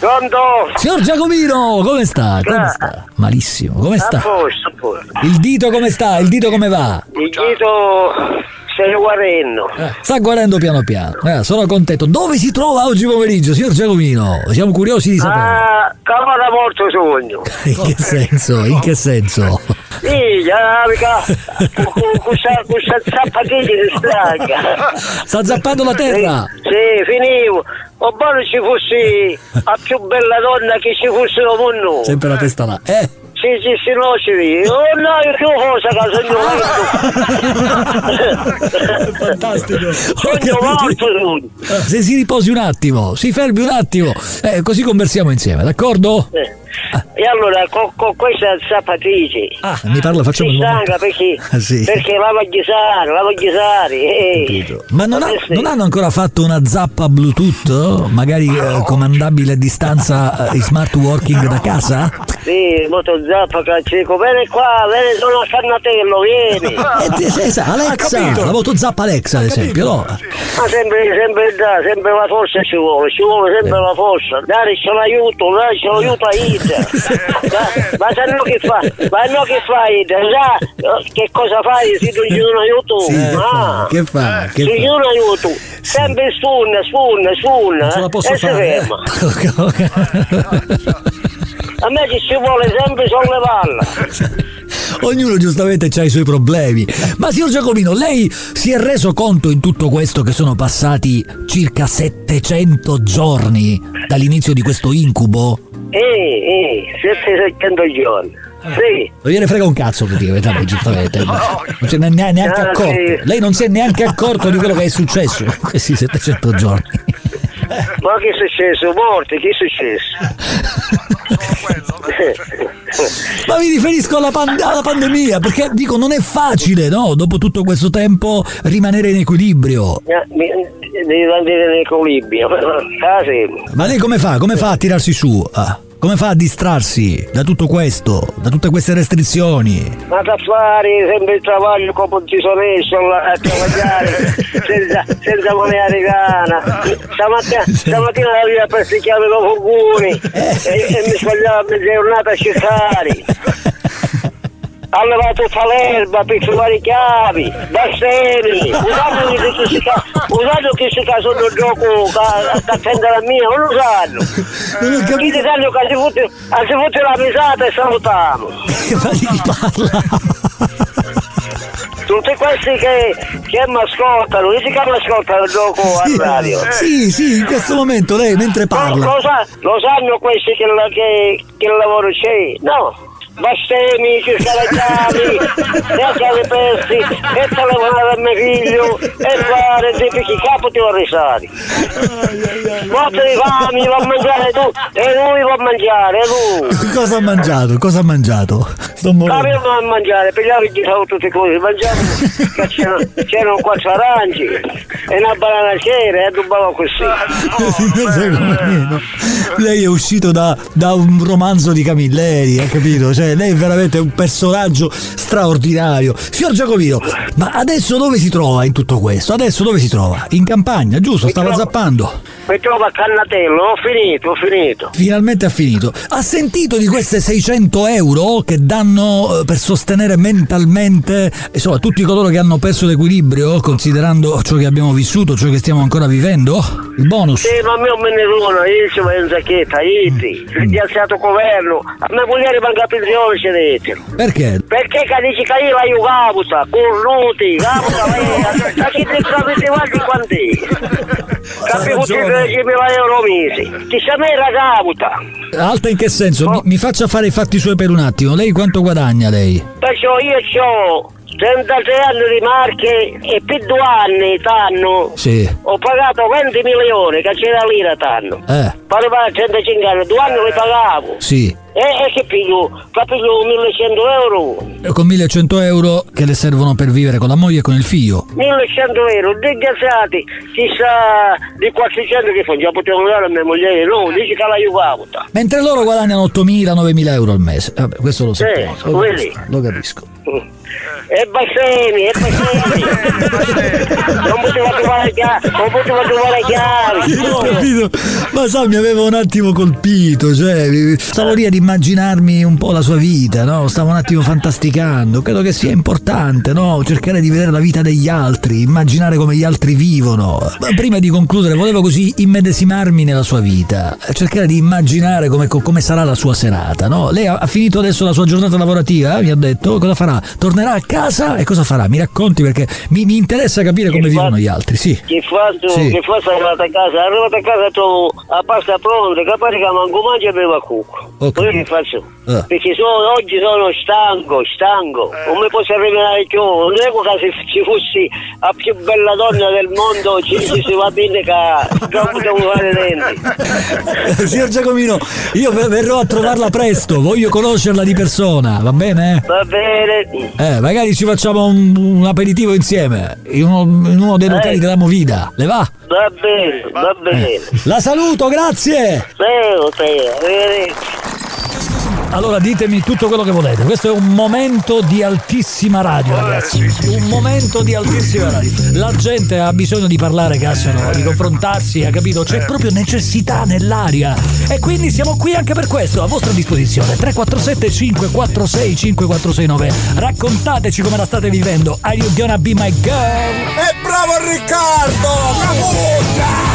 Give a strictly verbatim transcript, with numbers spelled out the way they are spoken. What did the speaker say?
Pronto? Signor Giacomino, come sta? Come sta? Malissimo, come sta? A posto, a posto. Il dito come sta? Il dito come va? Il dito stai guarendo. Eh, sta guarendo piano piano. Eh, sono contento. Dove si trova oggi pomeriggio, signor Giacomino? Siamo curiosi di sapere. Ah, cavolo morto sogno. In che senso? In che senso? Sì, mica questa zappatini si stracca. Sta zappando la terra? Sì, sì, finivo. O buono ci fossi la più bella donna che ci fosse al mondo. Sempre la testa là. Eh? Sì, sì, sì, no, ci vedi. Oh no, io che cosa sogno. Fantastico. Sogno morto, sogno. Se si riposi un attimo, si fermi un attimo, eh, così conversiamo insieme, d'accordo? Eh. E allora con, con questa zappatrice ah, mi parla, facciamo si il stanca perché, ah, sì. perché la voglio usare, la voglio usare eh. Ma non, ha, sì. non hanno ancora fatto una zappa Bluetooth? Magari eh, comandabile a distanza eh, smart working da casa? Sì, moto zappa caccico, vieni qua, vieni sono a Cannatello, vieni. Eh, sì, sì, Alexa, la moto zappa Alexa ad esempio, no? Ma sempre, sempre da, sempre la forza ci vuole, ci vuole sempre la forza. Dai, ce l'aiuto, dai, ce l'aiuto a Ida. Ma, ma se no che fa? Ma no che fai? Già, che cosa fai? Se tu gli un aiuto? Sì, ah, che fa? Che se fa? gli un aiuto, sempre sfunna, sfunna, sfunna. Non ce la posso e fare. si ferma. A me ci si vuole sempre sollevarla. Ognuno giustamente ha i suoi problemi. Ma signor Giacomino, lei si è reso conto in tutto questo che sono passati circa settecento giorni dall'inizio di questo incubo? Eh, eh, settecento giorni. Sì. Non gliene frega un cazzo praticamente, vabbè, giustamente. Non si è neanche, neanche Ah, accorto. sì. Lei non si è neanche accorto di quello che è successo in questi settecento giorni. Ma che è successo? Morti, che è successo? Ma mi riferisco alla, pand- alla pandemia, perché dico non è facile, no? Dopo tutto questo tempo rimanere in equilibrio. Devi andare in equilibrio. Ah, sì. Ma lei come fa? Come fa a tirarsi su? Ah, come fa a distrarsi da tutto questo, da tutte queste restrizioni? Ma da fare sempre il travaglio come ci sono messo a travagliare senza, senza moneta ricana. Stamattina, stamattina la via per si chiama dopo Guni e, e mi sbagliavo a giornata a cercare. Ha levato tutta l'erba per trovare i chiavi, bastoni, usando che si ca- usando che si caso del gioco da prendere la mia, non lo sanno. Chi ti sanno che si fotte, si fotte la pesata e salutiamo. Ma di chi parla? Tutti questi che, che mi ascoltano, dici che mi ascoltano il gioco Sì, a radio. sì, sì, in questo momento lei mentre Lo, parla. lo, sa, lo sanno questi che, la- che, che il lavoro c'è? No. Bastemi, cercare le chiavi, e chiavi persi, e telefonare a mio figlio, e fare dei picchi capo ti vorrei stare. Morte di fame, va a mangiare tu, e lui va a mangiare, e lui. Cosa ha mangiato? Cosa ha mangiato? Sto morendo. Capito a mangiare, pigliare gli sono tutte cose, mangiamo, che c'erano, c'erano quattro aranci, e una banana c'era, e dubavo così. Lei è uscito da, da un romanzo di Camilleri, hai capito? Cioè, lei è veramente un personaggio straordinario. Signor Giacomino, ma adesso dove si trova in tutto questo? Adesso dove si trova? In campagna, giusto? Stava trovo- zappando. Mi trovo a Cannatello, ho finito, ho finito. Finalmente ha finito. Ha sentito di queste seicento euro che danno eh, per sostenere mentalmente, insomma, tutti coloro che hanno perso l'equilibrio, considerando ciò che abbiamo vissuto, ciò che stiamo ancora vivendo? Il bonus? Sì, ma a me non me ne sono, io ci vai in sacchetta, iti, il alzato governo, a me vogliere manca pensione c'è dentro. Perché? Perché che dici che io la io caputa, cornuti, caputa, ma chi ti capite quanti quanti? Capivo che diecimila euro mesi, ti sa me la caputa. Alta in che senso? Oh. Mi, mi faccia fare i fatti suoi per un attimo. Lei quanto guadagna lei? Perciò io ho trentatré anni di marche e per due anni t'anno Sì. ho pagato venti milioni che c'era l'ira t'anno. Eh, Poi pagare trentacinque anni, due anni li pagavo. sì. E, e che piglio? Capito millecento euro? E con millecento euro che le servono per vivere con la moglie e con il figlio? millecento euro, disgraziati, chissà di quattrocento che fanno, già potevo dare a mia moglie, no, dici che la aiutava. Mentre loro guadagnano ottomila novemila euro al mese. Vabbè, questo lo sappiamo. Sì, lo, capisco, lo capisco. E Bassemi, e Bassemi. Non poteva trovare chiavi, non poteva trovare chiavi. Io ho capito, ma sa, mi aveva un attimo colpito, cioè stavo lì ad immaginarmi un po' la sua vita, no? Stavo un attimo fantasticando. Credo che sia importante, no? Cercare di vedere la vita degli altri, immaginare come gli altri vivono. Ma prima di concludere, volevo così immedesimarmi nella sua vita, cercare di immaginare come, come sarà la sua serata, no? Lei ha, ha finito adesso la sua giornata lavorativa, eh? Mi ha detto, cosa farà? Tornerà a casa e cosa farà? Mi racconti, perché mi, mi interessa capire come vivono gli altri, sì. Che faccio? Sì. Che faccio arrivato a casa? Arrivato a casa trovo la pasta pronta, capace che manco mangia e bevo a cucco. Ok. Poi che faccio? Eh. Perché sono, oggi sono stanco, stanco, non mi posso arrivare più, non è che se ci fossi la più bella donna del mondo ci, ci si va bene che non potevo fare denti. Signor Giacomino, io verrò a trovarla presto, voglio conoscerla di persona, va bene? Va bene. Eh, magari ci facciamo un, un aperitivo insieme in uno, in uno dei locali Eh. della Movida, le va? Va bene, va bene. La saluto, grazie! Prego, prego, arrivederci. Allora ditemi tutto quello che volete, questo è un momento di altissima radio, ragazzi, un momento di altissima radio. La gente ha bisogno di parlare, Cassiano, di confrontarsi, ha capito? C'è proprio necessità nell'aria e quindi siamo qui anche per questo, a vostra disposizione. Tre quattro sette cinque quattro sei cinque quattro sei nove. Raccontateci come la state vivendo. Are you gonna be my girl? E bravo Riccardo! Bravo!